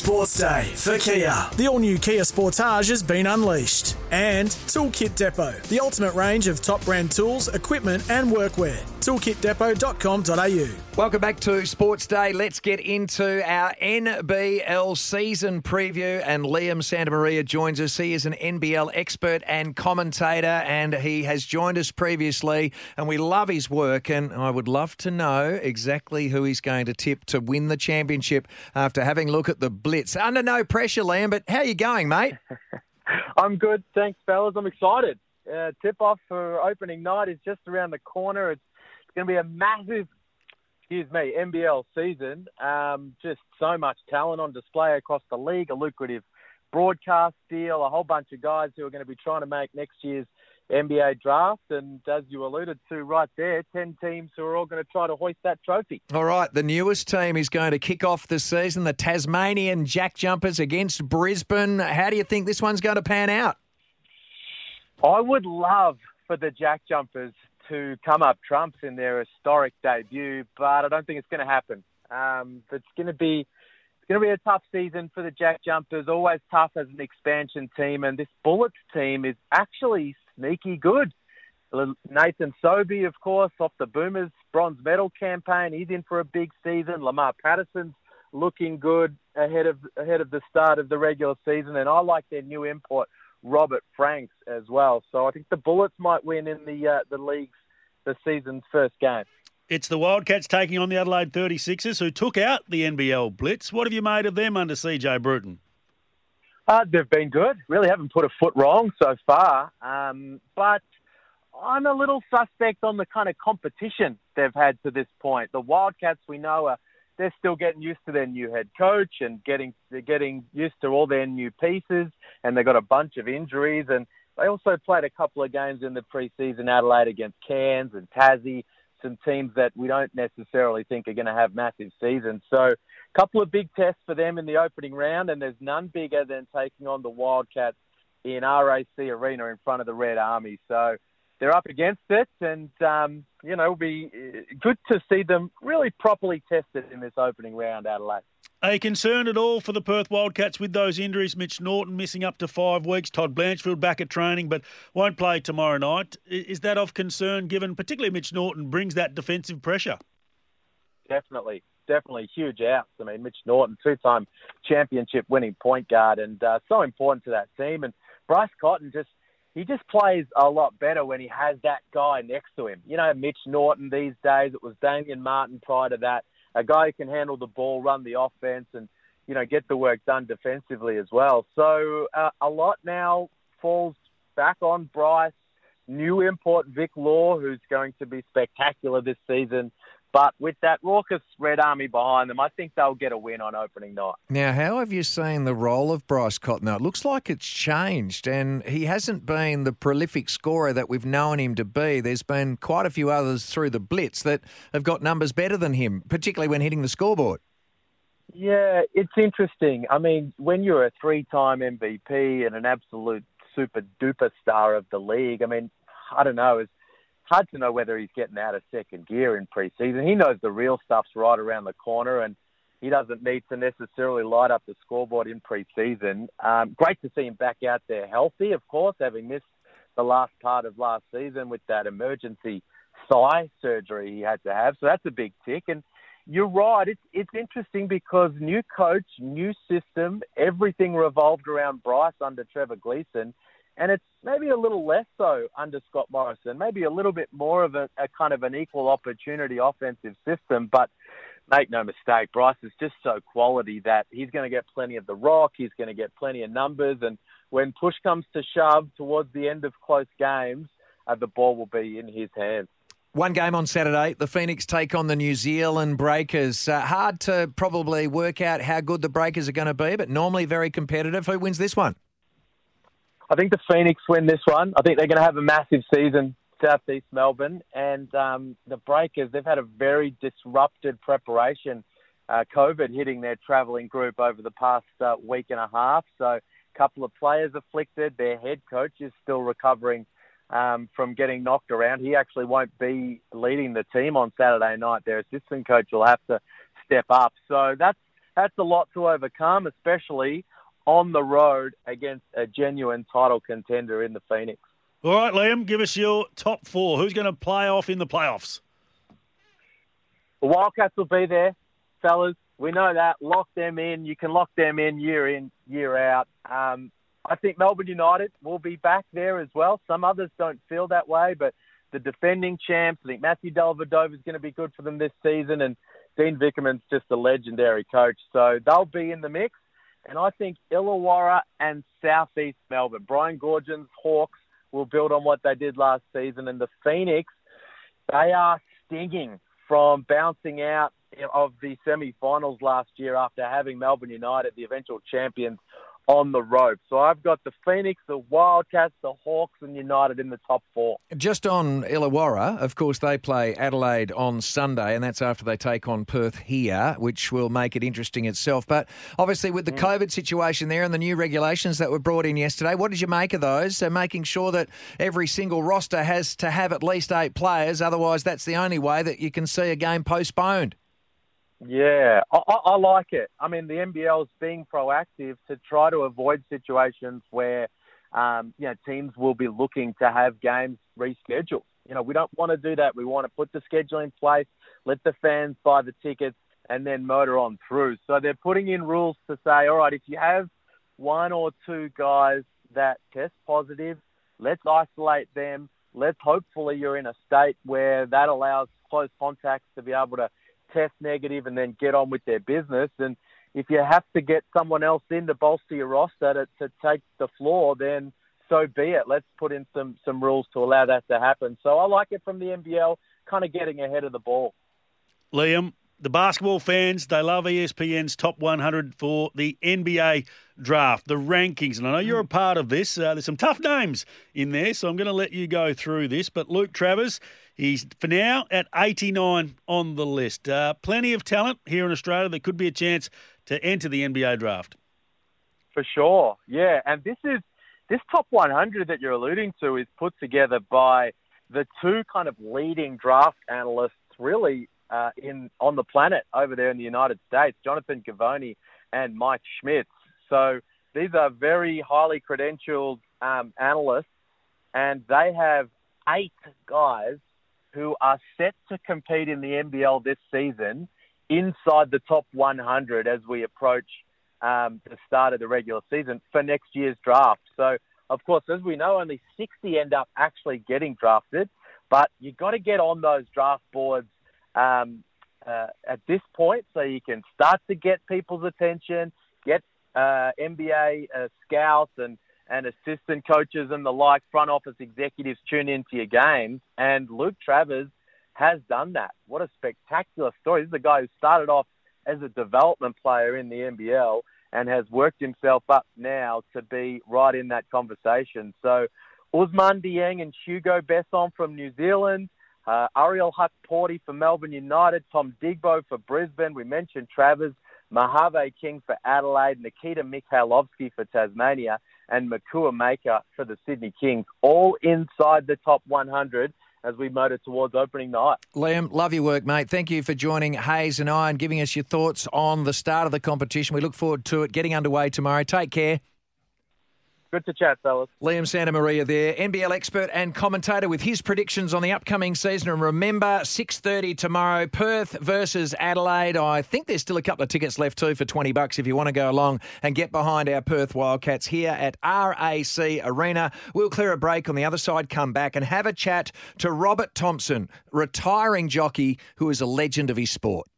Sports Day for Kia. The all-new Kia Sportage has been unleashed. And Toolkit Depot, the ultimate range of top brand tools, equipment and workwear. toolkitdepot.com.au. Welcome back to Sports Day. Let's get into our NBL season preview. And Liam Santamaria joins us. He is an NBL expert and commentator, and he has joined us previously. And we love his work. And I would love to know exactly who he's going to tip to win the championship after having a look at the Blitz. Under no pressure, Liam, but how are you going, mate? I'm good. Thanks, fellas. I'm excited. Tip-off for opening night is just around the corner. It's going to be a massive NBL season. Just so much talent on display across the league, a lucrative broadcast deal, a whole bunch of guys who are going to be trying to make next year's NBA draft. And as you alluded to right there, 10 teams who are all going to try to hoist that trophy. All right, the newest team is going to kick off the season, the Tasmanian Jack Jumpers against Brisbane. How do you think this one's going to pan out? I would love for the Jack Jumpers to come up trumps in their historic debut, but I don't think it's going to happen. It's going to be a tough season for the Jack Jumpers, always tough as an expansion team, and this Bullets team is actually sneaky good. Nathan Sobey, of course, off the Boomers bronze medal campaign, he's in for a big season. Lamar Patterson's looking good ahead of the start of the regular season, and I like their new import, Robert Franks, as well. So I think the Bullets might win in the season's first game. It's the Wildcats taking on the Adelaide 36ers, who took out the NBL Blitz. What have you made of them under CJ Bruton? They've been good. Really haven't put a foot wrong so far. But I'm a little suspect on the kind of competition they've had to this point. The Wildcats, we know, they're still getting used to their new head coach and they're getting used to all their new pieces, and they've got a bunch of injuries. And they also played a couple of games in the preseason, Adelaide against Cairns and Tassie, some teams that we don't necessarily think are going to have massive seasons. So a couple of big tests for them in the opening round, and there's none bigger than taking on the Wildcats in RAC Arena in front of the Red Army. So they're up against it, and, it'll be good to see them really properly tested in this opening round, Adelaide. Are you concerned at all for the Perth Wildcats with those injuries? Mitch Norton missing up to 5 weeks, Todd Blanchfield back at training but won't play tomorrow night. Is that of concern, given particularly Mitch Norton brings that defensive pressure? Definitely huge outs. I mean, Mitch Norton, 2-time championship winning point guard, and so important to that team. And Bryce Cotton he just plays a lot better when he has that guy next to him. You know, Mitch Norton these days, it was Damian Martin prior to that, a guy who can handle the ball, run the offense, and, get the work done defensively as well. So a lot now falls back on Bryce. New import Vic Law, who's going to be spectacular this season. But with that raucous Red Army behind them, I think they'll get a win on opening night. Now, how have you seen the role of Bryce Cotton? It looks like it's changed, and he hasn't been the prolific scorer that we've known him to be. There's been quite a few others through the Blitz that have got numbers better than him, particularly when hitting the scoreboard. Yeah, it's interesting. I mean, when you're a 3-time MVP and an absolute super-duper star of the league, I mean, I don't know, it's hard to know whether he's getting out of second gear in preseason. He knows the real stuff's right around the corner, and he doesn't need to necessarily light up the scoreboard in preseason. Great to see him back out there healthy, of course, having missed the last part of last season with that emergency thigh surgery he had to have. So that's a big tick. And you're right, it's interesting because new coach, new system, everything revolved around Bryce under Trevor Gleeson. And it's maybe a little less so under Scott Morrison, maybe a little bit more of a kind of an equal opportunity offensive system. But make no mistake, Bryce is just so quality that he's going to get plenty of the rock. He's going to get plenty of numbers. And when push comes to shove towards the end of close games, the ball will be in his hands. One game on Saturday, the Phoenix take on the New Zealand Breakers. Hard to probably work out how good the Breakers are going to be, but normally very competitive. Who wins this one? I think the Phoenix win this one. I think they're going to have a massive season, Southeast Melbourne. And the Breakers, they've had a very disrupted preparation. COVID hitting their travelling group over the past week and a half. So a couple of players afflicted. Their head coach is still recovering from getting knocked around. He actually won't be leading the team on Saturday night. Their assistant coach will have to step up. So that's that's a lot to overcome, especially on the road against a genuine title contender in the Phoenix. All right, Liam, give us your top 4. Who's going to play off in the playoffs? The Wildcats will be there, fellas. We know that. Lock them in. You can lock them in, year out. I think Melbourne United will be back there as well. Some others don't feel that way, but the defending champs, I think Matthew Dellavedova is going to be good for them this season, and Dean Vickerman's just a legendary coach. So they'll be in the mix. And I think Illawarra and Southeast Melbourne, Brian Goorjian's Hawks, will build on what they did last season. And the Phoenix, they are stinging from bouncing out of the semi-finals last year after having Melbourne United, the eventual champions, on the rope. So I've got the Phoenix, the Wildcats, the Hawks and United in the top 4. Just on Illawarra, of course, they play Adelaide on Sunday, and that's after they take on Perth here, which will make it interesting itself. But obviously with the COVID situation there and the new regulations that were brought in yesterday, what did you make of those? So making sure that every single roster has to have at least 8 players, otherwise that's the only way that you can see a game postponed. Yeah, I like it. I mean, the NBL is being proactive to try to avoid situations where, teams will be looking to have games rescheduled. We don't want to do that. We want to put the schedule in place, let the fans buy the tickets, and then motor on through. So they're putting in rules to say, all right, if you have 1 or 2 guys that test positive, let's isolate them. Hopefully you're in a state where that allows close contacts to be able to test negative and then get on with their business. And if you have to get someone else in to bolster your roster to take the floor, then so be it. Let's put in some rules to allow that to happen. So I like it from the NBL, kind of getting ahead of the ball. Liam, the basketball fans, they love ESPN's Top 100 for the NBA draft, the rankings. And I know you're a part of this. There's some tough names in there, so I'm going to let you go through this. But Luke Travers, he's for now at 89 on the list. Plenty of talent here in Australia that could be a chance to enter the NBA draft. For sure, yeah. And this Top 100 that you're alluding to is put together by the 2 kind of leading draft analysts really on the planet over there in the United States, Jonathan Givony and Mike Schmitz. So these are very highly credentialed analysts, and they have 8 guys who are set to compete in the NBL this season inside the top 100 as we approach the start of the regular season for next year's draft. So, of course, as we know, only 60 end up actually getting drafted, but you've got to get on those draft boards at this point so you can start to get people's attention, get NBA scouts and assistant coaches and the like, front office executives tune into your games. And Luke Travers has done that. What a spectacular story. This is a guy who started off as a development player in the NBL and has worked himself up now to be right in that conversation. So Ousmane Dieng and Hugo Besson from New Zealand, Ariel Huck-Porty for Melbourne United, Tom Digbo for Brisbane. We mentioned Travers, Mojave King for Adelaide, Nikita Mikhailovsky for Tasmania, and Makua Maker for the Sydney Kings, all inside the top 100 as we motor towards opening night. Liam, love your work, mate. Thank you for joining Hayes and I and giving us your thoughts on the start of the competition. We look forward to it getting underway tomorrow. Take care. Good to chat, fellas. Liam Santa Maria there, NBL expert and commentator with his predictions on the upcoming season. And remember, 6:30 tomorrow, Perth versus Adelaide. I think there's still a couple of tickets left too for $20 if you want to go along and get behind our Perth Wildcats here at RAC Arena. We'll clear a break on the other side, come back and have a chat to Robert Thompson, retiring jockey who is a legend of his sport.